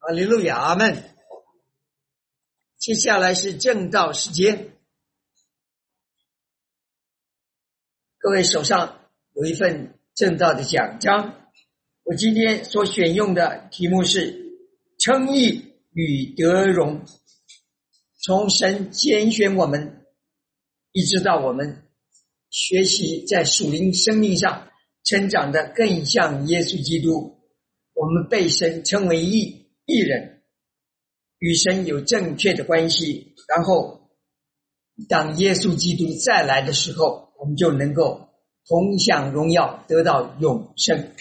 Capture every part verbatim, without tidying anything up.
哈利路亚，阿们。接下来是正道时间，各位手上有一份正道的奖章，我今天所选用的题目是称义与得荣。从神拣选我们，一直到我们学习在属灵生命上成长的更像耶稣基督，我们被神称为义义人，与神有正确的关系，然后当耶稣基督再来的时候，我们就能够同享荣耀，得到永生。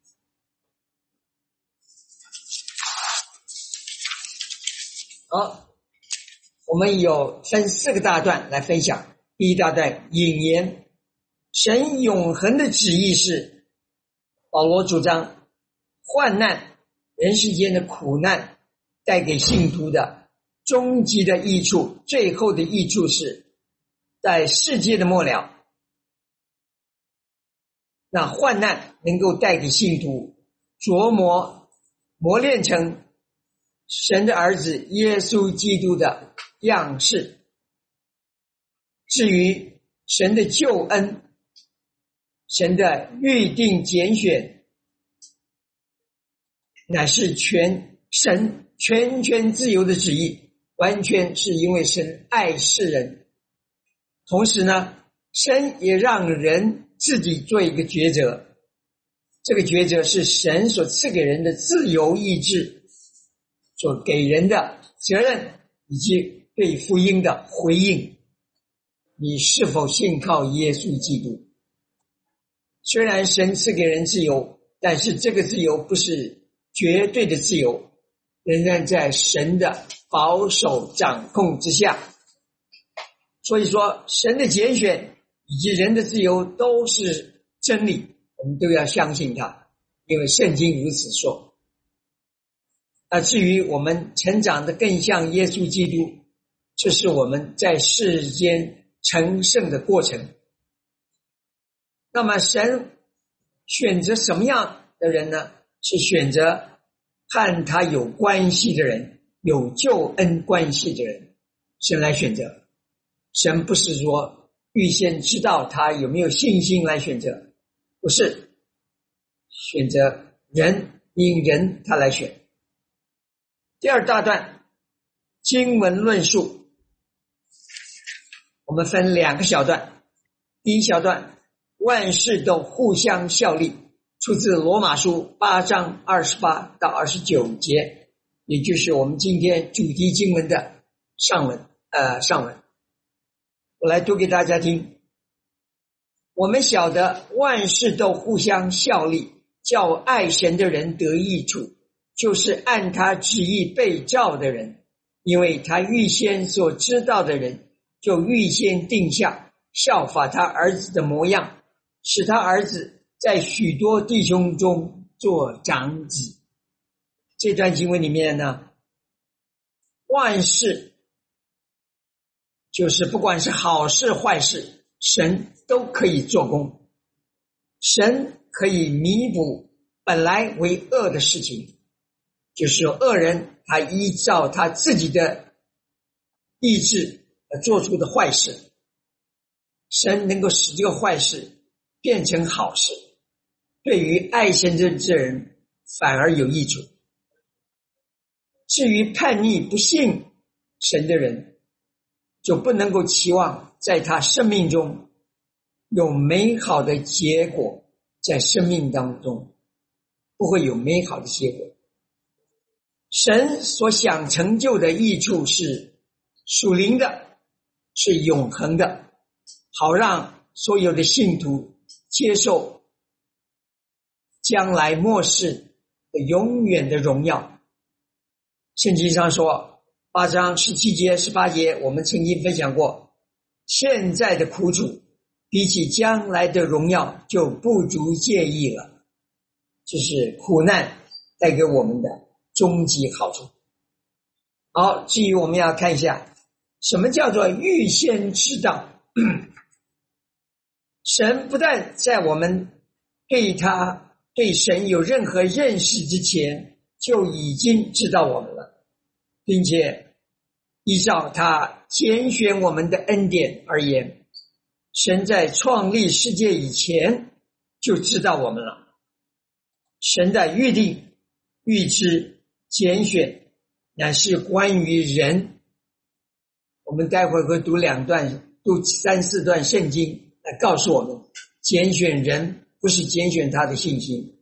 好，我们有分四个大段来分享。第一大段引言，神永恒的旨意是，保罗主张患难，人世间的苦难带给信徒的终极的益处，最后的益处是在世界的末了，那患难能够带给信徒琢磨磨练成神的儿子耶稣基督的样式。至于神的救恩，神的预定拣选，乃是全神全权自由的旨意，完全是因为神爱世人。同时呢，神也让人自己做一个抉择，这个抉择是神所赐给人的自由意志所给人的责任，以及对福音的回应。你是否信靠耶稣基督？虽然神赐给人自由，但是这个自由不是绝对的自由，仍然在神的保守掌控之下。所以说，神的拣选以及人的自由都是真理，我们都要相信它，因为圣经如此说。那至于我们成长的更像耶稣基督，这是我们在世间成圣的过程。那么神选择什么样的人呢？是选择和他有关系的人，有救恩关系的人，神来选择。神不是说预先知道他有没有信心来选择，不是，选择人，因人他来选。第二大段经文论述，我们分两个小段。第一小段，万事都互相效力，出自罗马书八章二十八到二十九节，也就是我们今天主题经文的上文呃上文。我来读给大家听。我们晓得万事都互相效力，叫爱神的人得益处，就是按他旨意被召的人，因为他预先所知道的人，就预先定下效法他儿子的模样，使他儿子在许多弟兄中做长子。这段经文里面呢，万事就是不管是好事坏事，神都可以做工，神可以弥补本来为恶的事情，就是恶人他依照他自己的意志做出的坏事，神能够使这个坏事变成好事，对于爱神的这人反而有益处。至于叛逆不信神的人，就不能够期望在他生命中有美好的结果，在生命当中不会有美好的结果。神所想成就的益处是属灵的，是永恒的，好让所有的信徒接受将来末世的永远的荣耀。圣经上说八章十七节十八节，我们曾经分享过，现在的苦楚比起将来的荣耀就不足介意了，这是苦难带给我们的终极好处。好，至于我们要看一下什么叫做预先知道。神不但在我们对他对神有任何认识之前， 就已经知道我们了，并且依照他拣选我们的恩典而言，神在创立世界以前就知道我们了。神的预定、预知、拣选乃是关于人。我们待会会读两段，读三四段圣经来告诉我们，拣选人不是拣选他的信心。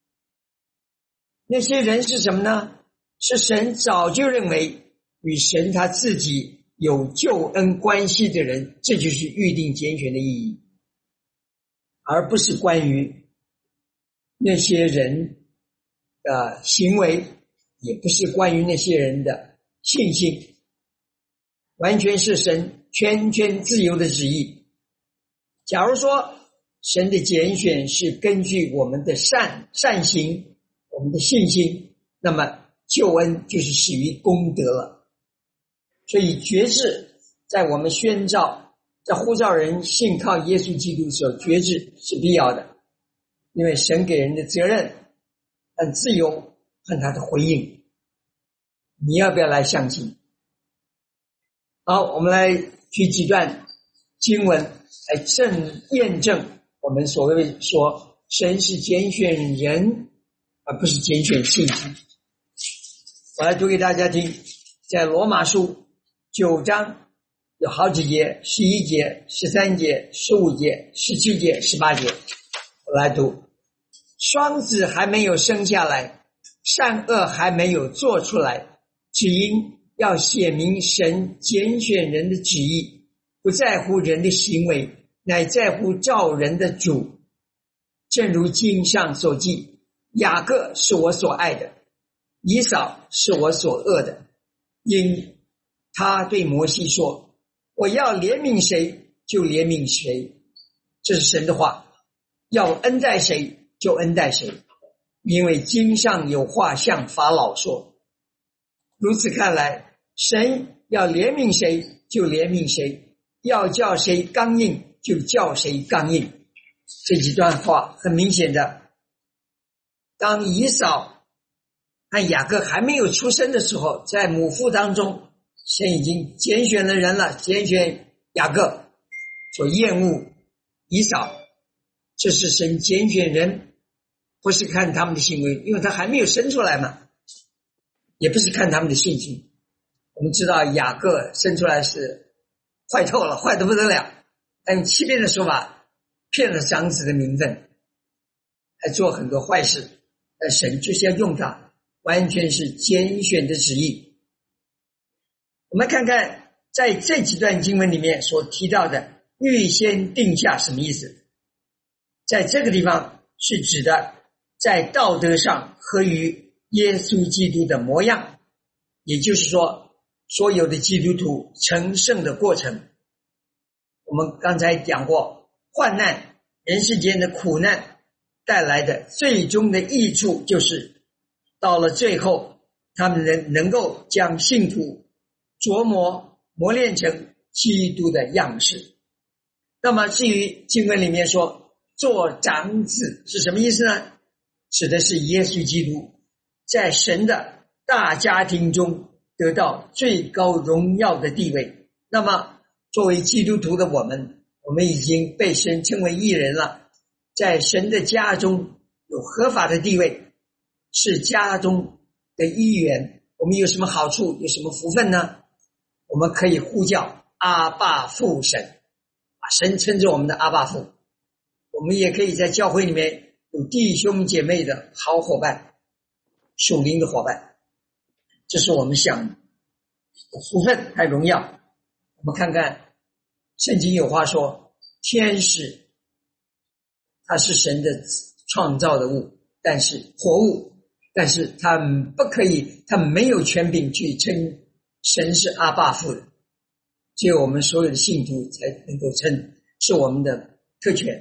那些人是什么呢？是神早就认为与神他自己有救恩关系的人，这就是预定拣选的意义，而不是关于那些人的行为，也不是关于那些人的信心，完全是神全权自由的旨意。假如说神的拣选是根据我们的善善行，我们的信心，那么救恩就是始于功德了。所以决志在我们宣召，在呼召人信靠耶稣基督的时候，决志是必要的，因为神给人的责任很自由，和他的回应，你要不要来相信？好，我们来举几段经文来证验证我们所谓说神是拣选人而不是拣选信息。我来读给大家听，在罗马书九章有好几节，十一节、十三节、十五节、十七节、十八节。我来读，双子还没有生下来，善恶还没有做出来，只因要写明神拣选人的旨意，不在乎人的行为，乃在乎召人的主。正如经上所记，雅各是我所爱的，以扫是我所恶的。因他对摩西说，我要怜悯谁就怜悯谁，这是神的话，要恩待谁就恩待谁，因为经上有话向法老说。如此看来，神要怜悯谁就怜悯谁，要叫谁刚硬就叫谁刚硬。这几段话很明显的，当以扫和雅各还没有出生的时候，在母腹当中，神已经拣选了人了，拣选雅各，所厌恶以扫。这是神拣选人，不是看他们的行为，因为他还没有生出来嘛，也不是看他们的信心。我们知道雅各生出来是坏透了，坏得不得了，但欺骗的说法骗了长子的名分，还做很多坏事，但神就是要用他，完全是拣选的旨意。我们看看在这几段经文里面所提到的预先定下什么意思。在这个地方是指的在道德上合于耶稣基督的模样，也就是说所有的基督徒成圣的过程。我们刚才讲过，患难人世间的苦难带来的最终的益处，就是到了最后他们能能够将信徒琢磨磨练成基督的样式。那么至于经文里面说做长子是什么意思呢？指的是耶稣基督在神的大家庭中得到最高荣耀的地位。那么作为基督徒的我们，我们已经被神称为义人了，在神的家中有合法的地位，是家中的一员。我们有什么好处，有什么福分呢？我们可以呼叫阿爸父神，把神称作我们的阿爸父。我们也可以在教会里面有弟兄姐妹的好伙伴，属灵的伙伴，这是我们想的福分还荣耀。我们看看圣经有话说，天使它是神的创造的物，但是活物，但是他们不可以，他们没有权柄去称神是阿爸父的，只有我们所有的信徒才能够称，是我们的特权。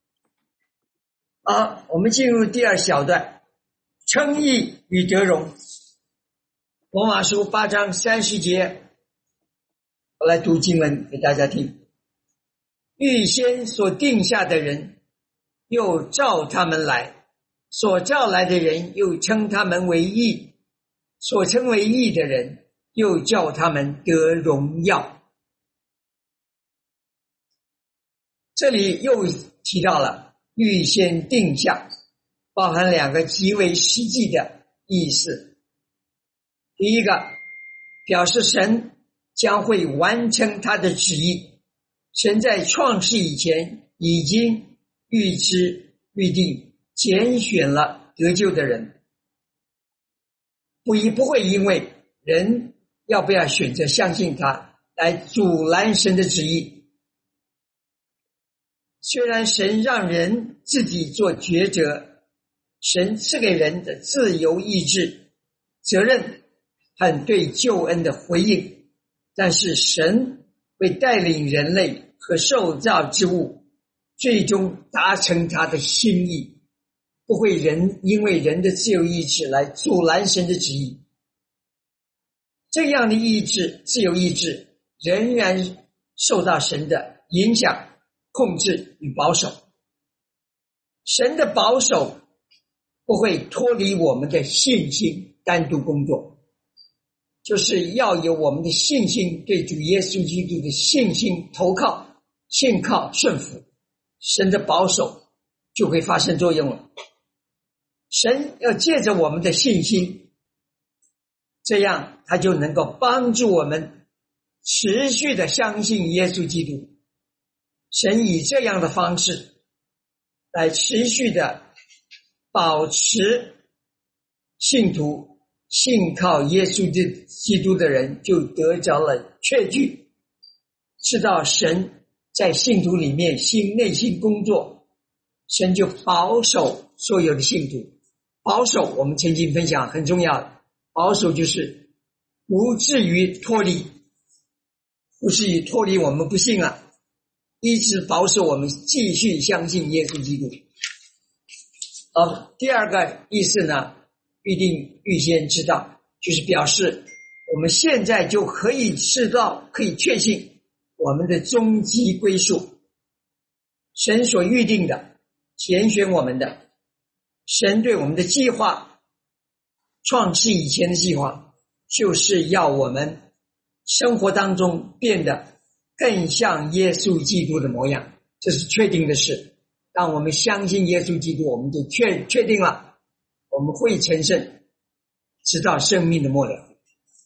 好，我们进入第二小段，称义与得荣。罗马书八章三十节，我来读经文给大家听。预先所定下的人，又召他们来， 所召来的人又称他们为义，所称为义的人又叫他们得荣耀。这里又提到了预先定下，包含两个极为实际的意思。第一个，表示神将会完成他的旨意，神在创世以前已经预知预定拣选了得救的人，不一不会因为人要不要选择相信他来阻拦神的旨意。虽然神让人自己做抉择，神赐给人的自由意志、责任和对救恩的回应，但是神会带领人类和受造之物最终达成他的心意，不会人因为人的自由意志来阻拦神的旨意。这样的意志，自由意志仍然受到神的影响、控制与保守。神的保守不会脱离我们的信心单独工作，就是要有我们的信心，对主耶稣基督的信心投靠、信靠、顺服，神的保守就会发生作用了。神要借着我们的信心，这样他就能够帮助我们持续的相信耶稣基督。神以这样的方式来持续的保持信徒信靠耶稣基督的人就得着了确据，知道神在信徒里面心内心工作，神就保守所有的信徒。保守我们曾经分享很重要的，保守就是不至于脱离，不至于脱离我们不信了，一直保守我们继续相信耶稣基督。好，第二个意思呢，预定预先知道，就是表示我们现在就可以知道，可以确信我们的终极归宿。神所预定的，拣选我们的，神对我们的计划，创世以前的计划，就是要我们生活当中变得更像耶稣基督的模样，这是确定的事。当我们相信耶稣基督，我们就确确定了我们会成圣，直到生命的末了。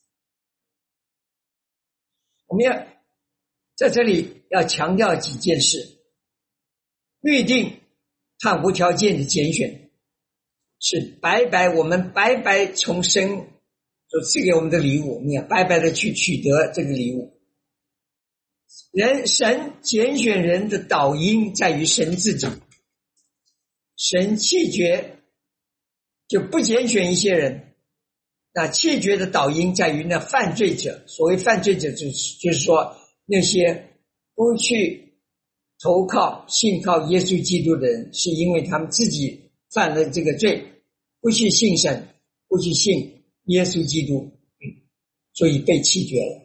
我们要在这里要强调几件事。预定和无条件的拣选是白白，我们白白从神所赐给我们的礼物，我们要白白的去取得这个礼物。人神拣选人的导因在于神自己，神弃绝就不拣选一些人，那弃绝的导因在于那犯罪者。所谓犯罪者就是就是说那些不去投靠信靠耶稣基督的人，是因为他们自己犯了这个罪，不去信神，不去信耶稣基督，所以被弃绝了。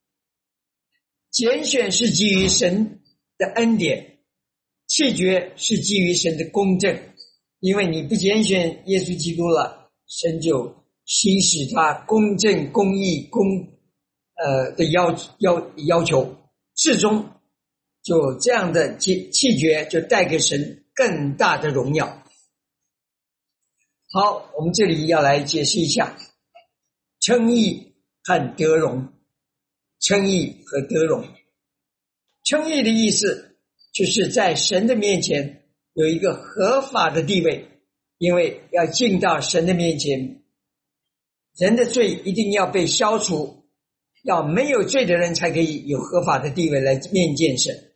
拣选是基于神的恩典，弃绝是基于神的公正。因为你不拣选耶稣基督了，神就行使他公正、公义、公呃的要要要求，至终就这样的弃绝就带给神更大的荣耀。好，我们这里要来解释一下称义和得荣。称义和得荣，称义的意思就是在神的面前有一个合法的地位，因为要进到神的面前，人的罪一定要被消除，要没有罪的人才可以有合法的地位来面见神。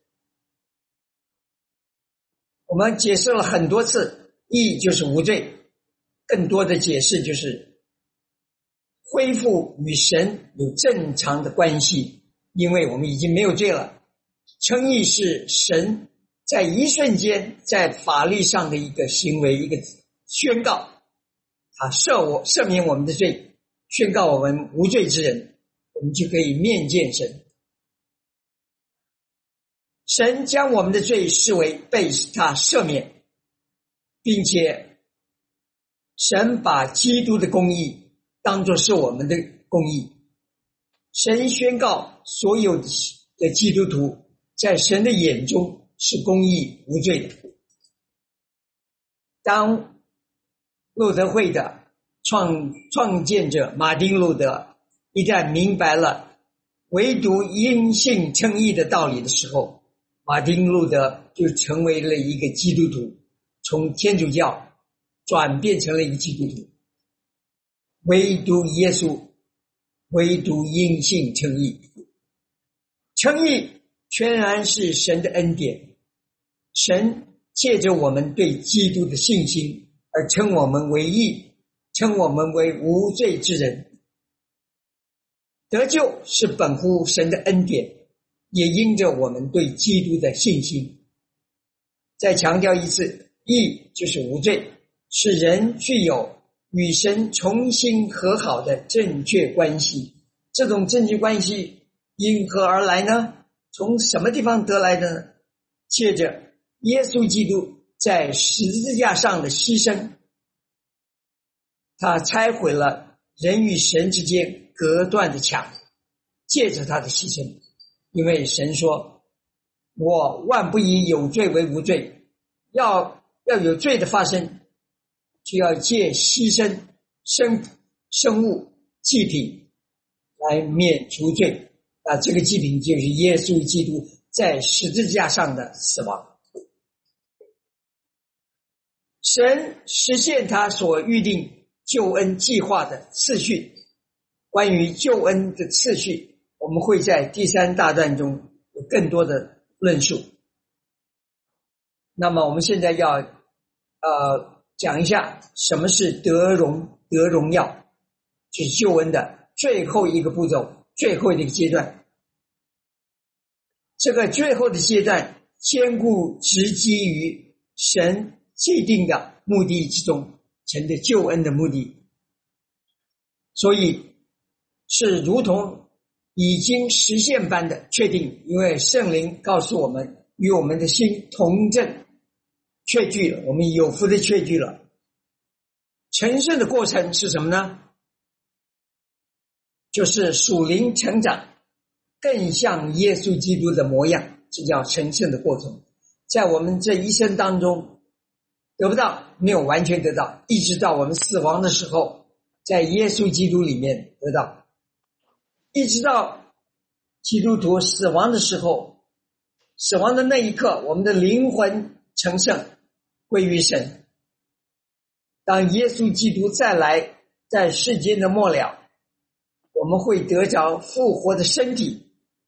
我们解释了很多次，义就是无罪，更多的解释就是恢复与神有正常的关系，因为我们已经没有罪了。称义是神在一瞬间在法律上的一个行为，一个宣告，他赦我赦免我们的罪，宣告我们无罪之人，我们就可以面见神。神将我们的罪视为被他赦免，并且神把基督的公义当作是我们的公义，神宣告所有的基督徒在神的眼中是公义无罪的。当路德会的创创建者马丁路德一旦明白了唯独因信称义的道理的时候，马丁路德就成为了一个基督徒，从天主教转变成了一个基督徒。唯独耶稣，唯独因信称义。称义全然是神的恩典，神借着我们对基督的信心而称我们为义，称我们为无罪之人。得救是本乎神的恩典，也因着我们对基督的信心。再强调一次，义就是无罪，使人具有与神重新和好的正确关系。这种正确关系因何而来呢？从什么地方得来的呢？借着耶稣基督在十字架上的牺牲，他拆毁了人与神之间隔断的墙，借着他的牺牲。因为神说，我万不以有罪为无罪，要要有罪的发生，就要借牺牲生生物祭品来免除罪。啊，这个祭品就是耶稣基督在十字架上的死亡。神实现他所预定救恩计划的次序。关于救恩的次序，我们会在第三大段中有更多的论述。那么我们现在要呃讲一下什么是得荣得荣耀，就是救恩的最后一个步骤，最后的一个阶段。这个最后的阶段兼顾直基于神既定的目的之中，神的救恩的目的，所以是如同已经实现般的确定。因为圣灵告诉我们，与我们的心同证确据了，我们有福的确据了。成圣的过程是什么呢？就是属灵成长，更像耶稣基督的模样，这叫成圣的过程。在我们这一生当中得不到，没有完全得到，一直到我们死亡的时候，在耶稣基督里面得到，一直到基督徒死亡的时候，死亡的那一刻，我们的灵魂成圣，归于神。当耶稣基督再来，在世间的末了，我们会得着复活的身体，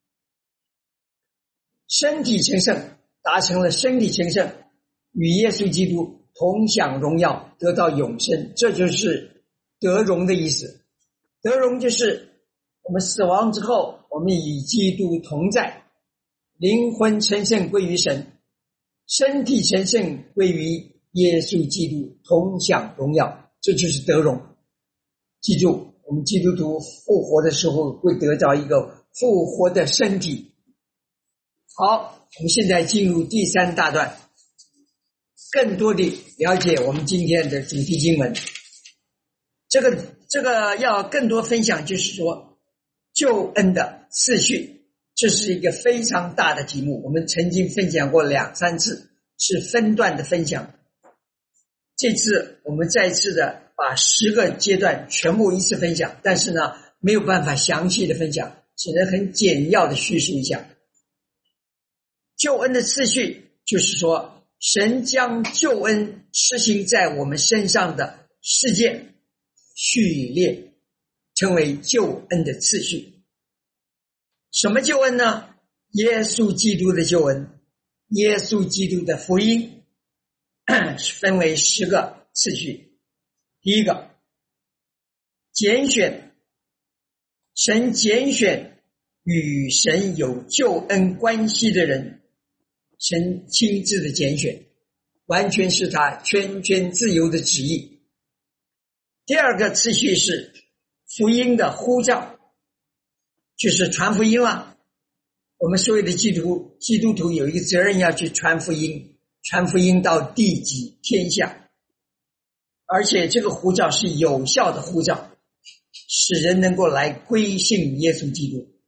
身体成圣，达成了身体成圣，与耶稣基督同享荣耀，得到永生。这就是得荣的意思。得荣就是我们死亡之后，我们与基督同在，灵魂成圣归于神，身体成圣归于耶稣基督，同享荣耀，这就是得荣。记住，我们基督徒复活的时候会得到一个复活的身体。好，我们现在进入第三大段，更多的了解我们今天的主题经文。这个这个要更多分享，就是说救恩的次序，这是一个非常大的题目，我们曾经分享过两三次，是分段的分享。这次我们再次的把十个阶段全部一次分享，但是呢没有办法详细的分享，只能很简要的叙述一下。救恩的次序就是说，神将救恩施行在我们身上的事件序列，称为救恩的次序。什么救恩呢？耶稣基督的救恩，耶稣基督的福音，分为十个次序。第一个，拣选，神拣选与神有救恩关系的人，神亲自的拣选，完全是他全权自由的旨意。第二个次序是福音的呼召，就是传福音了。我们所有的基督徒基督徒有一个责任，要去传福音，传福音到地极天下。 而且这个呼召是有效的呼召，使人能够来归信耶稣基督。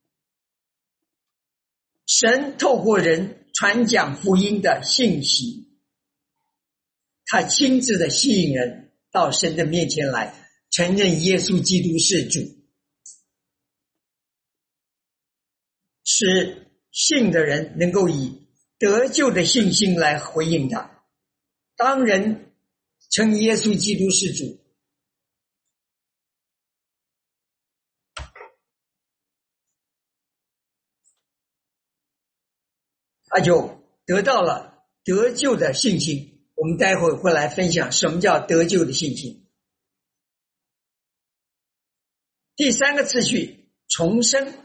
神透过人传讲福音的信息，他亲自的吸引人到神的面前来，承认耶稣基督是主，使信的人能够以得救的信心来回应他。当人称耶稣基督是主，他就得到了得救的信心。我们待会会来分享什么叫得救的信心。第三个次序，重生，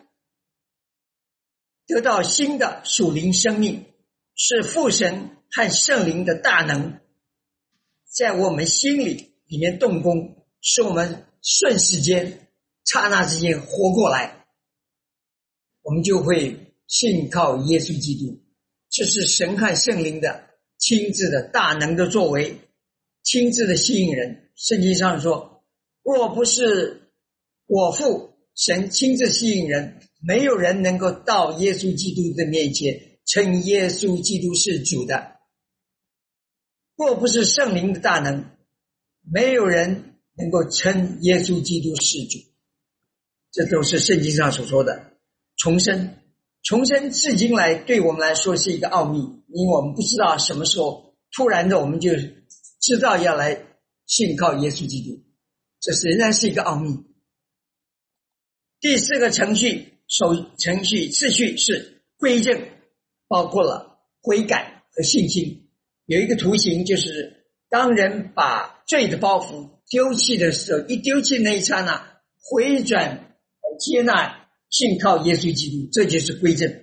得到新的属灵生命，是父神和圣灵的大能在我们心里里面动工，使我们瞬时间刹那之间活过来，我们就会信靠耶稣基督。这是神和圣灵的亲自的大能的作为，亲自的吸引人。圣经上说，若不是我父神亲自吸引人，没有人能够到耶稣基督的面前称耶稣基督是主的。若不是圣灵的大能，没有人能够称耶稣基督是主。这都是圣经上所说的重生。重生至今来对我们来说是一个奥秘，因为我们不知道什么时候突然的我们就知道要来信靠耶稣基督，这是仍然是一个奥秘。第四个程序首程序次序是归正，包括了悔改和信心。有一个图形，就是当人把罪的包袱丢弃的时候，一丢弃那一刹那，回转接纳信靠耶稣基督，这就是归正。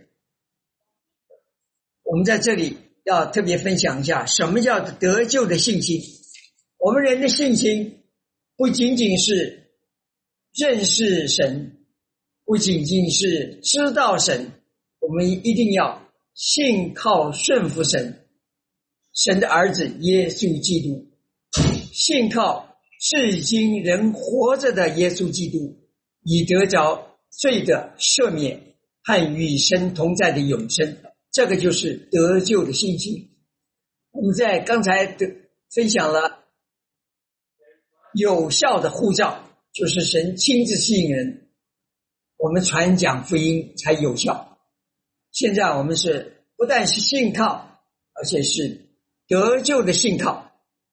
我们在这里要特别分享一下什么叫得救的信心。我们人的信心不仅仅是认识神，不仅仅是知道神，我们一定要信靠顺服神，神的儿子耶稣基督，信靠至今仍活着的耶稣基督，以得着罪的赦免和与神同在的永生。这个就是得救的信心。我们在刚才的分享了有效的呼召，就是神亲自吸引人，我们传讲福音才有效。现在我们是不但是信靠，而且是得救的信靠，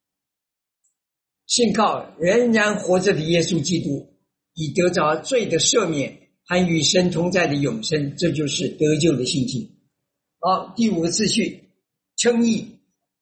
信靠仍然活着的耶稣基督，以得着罪的赦免和与神同在的永生，这就是得救的信心。好，第五个次序，称义，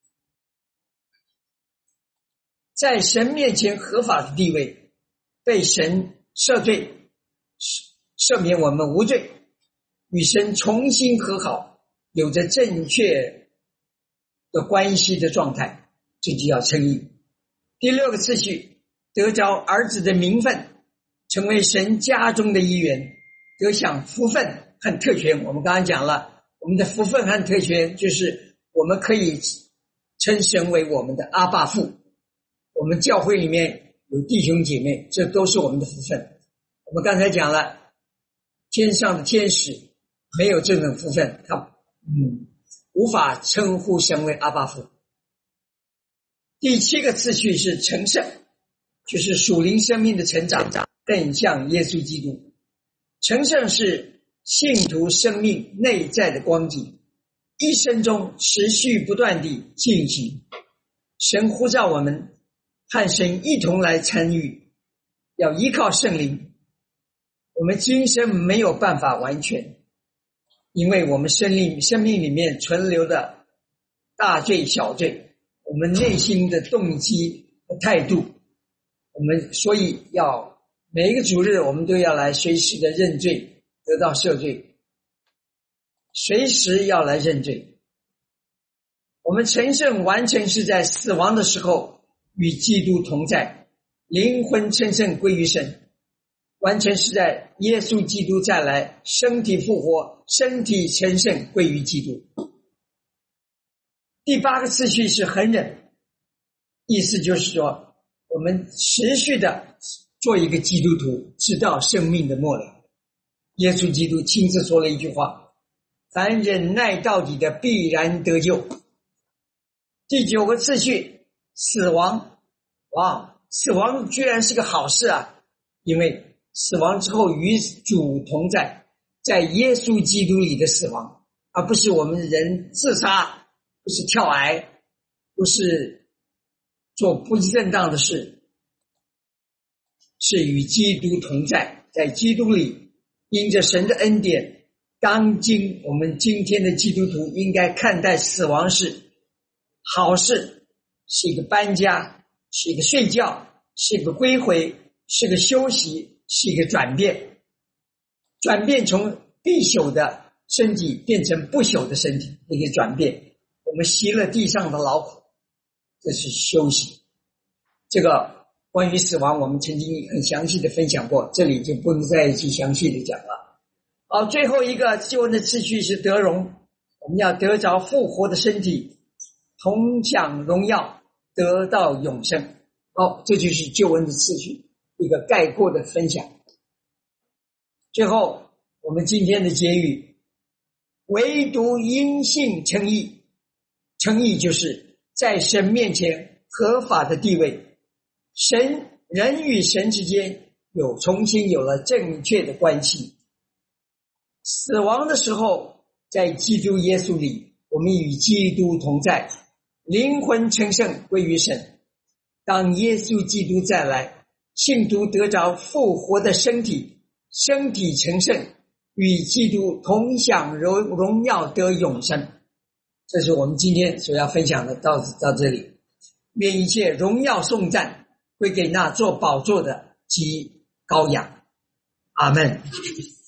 在神面前合法的地位，被神赦罪，赦免我们无罪，与神重新和好，有着正确的关系的状态，这就叫称义。第六个次序，得着儿子的名分，成为神家中的一员，得享福分和特权。我们刚刚讲了，我们的福分和特权就是我们可以称神为我们的阿爸父，我们教会里面有弟兄姐妹，这都是我们的福分。我们刚才讲了，天上的天使没有这种福分，他嗯无法称呼神为阿爸父。第七个次序是成圣，就是属灵生命的成长，更像耶稣基督。成圣是信徒生命内在的光景，一生中持续不断地进行。神呼召我们和神一同来参与，要依靠圣灵。我们今生没有办法完全，因为我们生命生命里面存留的大罪小罪，我们内心的动机和态度，我们所以要每一个主日我们都要来随时的认罪，得到赦罪，随时要来认罪。我们成圣完成是在死亡的时候与基督同在，灵魂成圣归于神，完成是在耶稣基督再来，身体复活，身体成圣归于基督。第八个次序是恒忍，意思就是说我们持续的做一个基督徒，直到生命的末了。耶稣基督亲自说了一句话：凡忍耐到底的，必然得救。第九个次序，死亡。哇，死亡居然是个好事啊！因为死亡之后与主同在，在耶稣基督里的死亡，而不是我们人自杀，不是跳崖，不是做不正当的事，是与基督同在，在基督里，因着神的恩典，当今我们今天的基督徒应该看待死亡是好事，是一个搬家，是一个睡觉，是一个归回，是个休息，是一个转变。转变从必朽的身体变成不朽的身体，一个转变。我们息了地上的劳苦，这是休息。这个关于死亡我们曾经很详细的分享过，这里就不能再去详细的讲了。好，最后一个救恩的次序是得荣，我们要得着复活的身体，同享荣耀，得到永生。好，这就是救恩的次序，一个概括的分享。最后我们今天的结语，唯独因信称义。称义就是在神面前合法的地位，神人与神之间有重新有了正确的关系。死亡的时候，在基督耶稣里，我们与基督同在，灵魂成圣归于神。当耶稣基督再来，信徒得着复活的身体，身体成圣，与基督同享荣荣耀得永生。这是我们今天所要分享的，到到这里。愿一切荣耀颂赞归给那坐宝座的及羔羊。阿们。